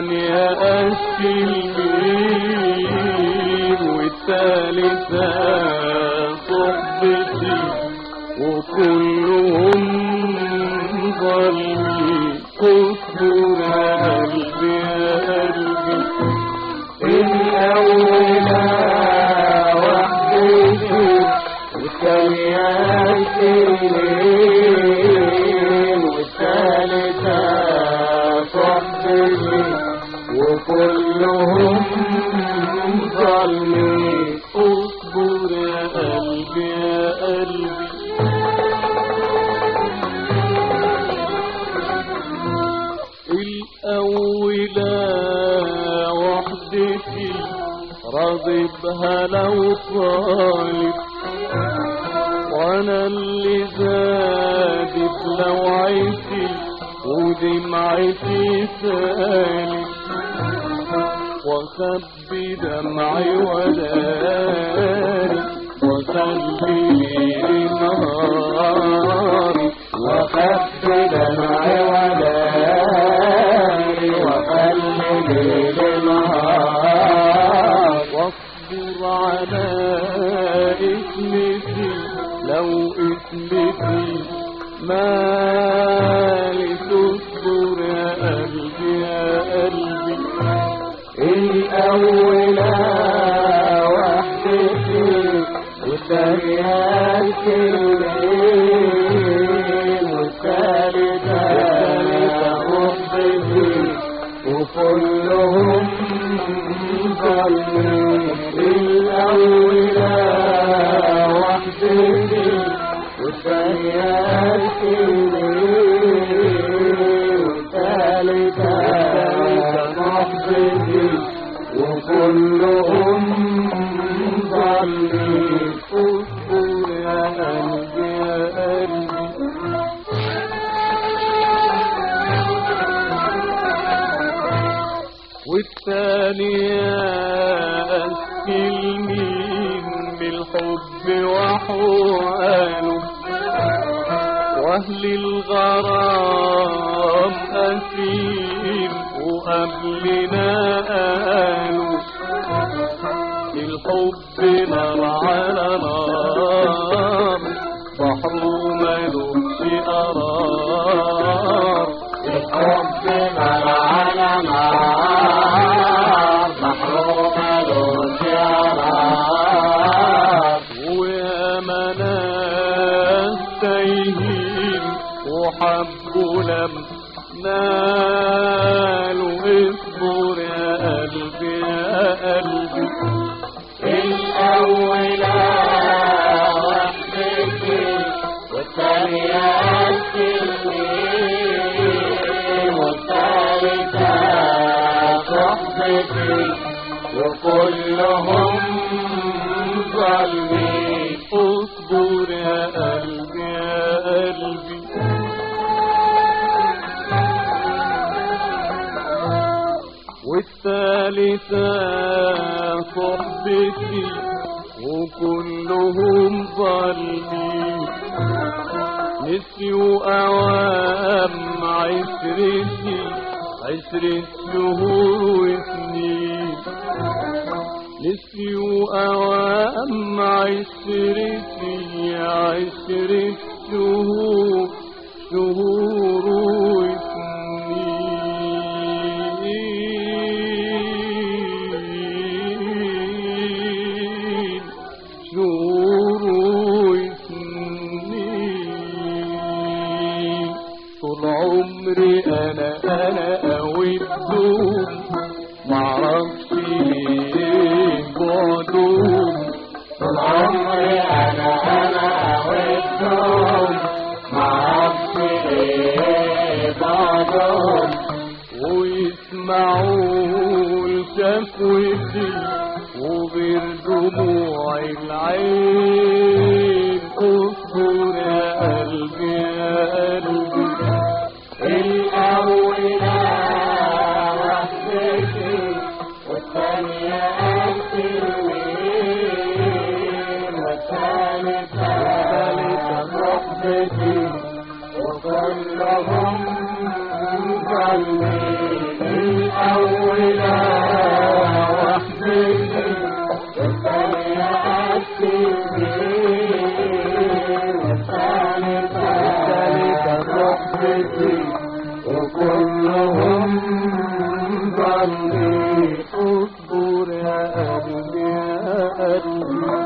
والثانية أشكي المين والثالثة صحبتي وكلهم ظالمين. اصبر يا قلبي يا قلبي الأولى وحدتي والثانية سنين والثالثة صحبتي وكلهم ظالمين. اصبر يا قلبي يا قلبي الأولى وحدتي راضي بها لو طالب، وانا اللي زادت لوعتي ودمعتي سالت، واخبي دمعي وداري وخلي ليلي نهاري، واخبي دمعي وداري وخلي ليلي نهاري، واصبر على اسمتي لو اسمتي مالي تصبر يا قلبي يا قلبي الأولى وحدتي والثانية سنين والثالثة صحبتي وكلهم ظالمين. الأولى وحدتي والثانية سنين والثالثة صحبتي وكلهم ظالمين. اصبر يا قلبي يا قلبي والثانية أشكي المين بالحب وحواله، واهل الغرام أسير وقبلنا قالوا الحب نار على نار بحر ملوش قرار، الحب نار على نار بحر ملوش قرار، ويا مناس تايهين وحبوا لم نالوا. اصبر يا قلبي يا قلبي الأولى وحدتي والثانية سنين والثالثة صحبتي وكلهم ظالمين. اصبر يا قلبي يا قلبي والثالثة صحبتي وكلهم ظالمين. نسيوا أوام عشرتي 10 شهور وسنين، نسيوا أوام عشرتي 10 شهور وسنين. طول عمري أنا أودهم معرفش ليه بعدهم، طول عمري أنا أودهم معرفش ليه بعدهم، ويسمعوا لشكوتي وغير دموع العين. اصبر يا قلبي يا قلبي الأولى وحدتي والثانية سنين والثالثة صحبتي وكلهم ظالمين. عن ايه اصبر يا قلبي يا قلبي